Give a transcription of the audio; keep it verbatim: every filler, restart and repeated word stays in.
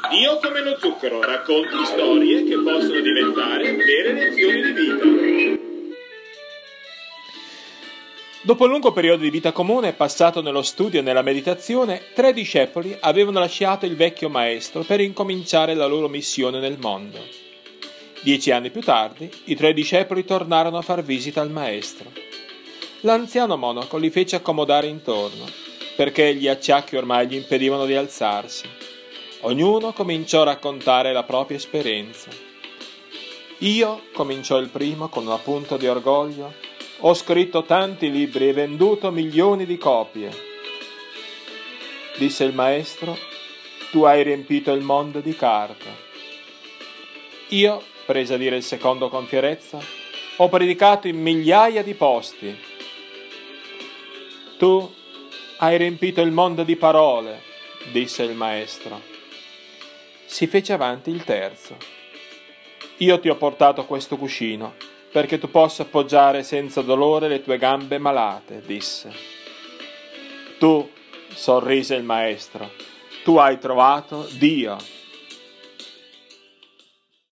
Dio come lo zucchero, racconti storie che possono diventare vere lezioni di vita. Dopo un lungo periodo di vita comune passato nello studio e nella meditazione, tre discepoli avevano lasciato il vecchio maestro per incominciare la loro missione nel mondo. Dieci anni più tardi, i tre discepoli tornarono a far visita al maestro. L'anziano monaco li fece accomodare intorno, perché gli acciacchi ormai gli impedivano di alzarsi. Ognuno cominciò a raccontare la propria esperienza. Io, cominciò il primo con una punta di orgoglio, ho scritto tanti libri e venduto milioni di copie. Disse il maestro, tu hai riempito il mondo di carta. Io, prese a dire il secondo con fierezza, ho predicato in migliaia di posti. Tu hai riempito il mondo di parole, disse il maestro. Si fece avanti il terzo. Io ti ho portato questo cuscino, perché tu possa appoggiare senza dolore le tue gambe malate, disse. Tu, sorrise il maestro, tu hai trovato Dio.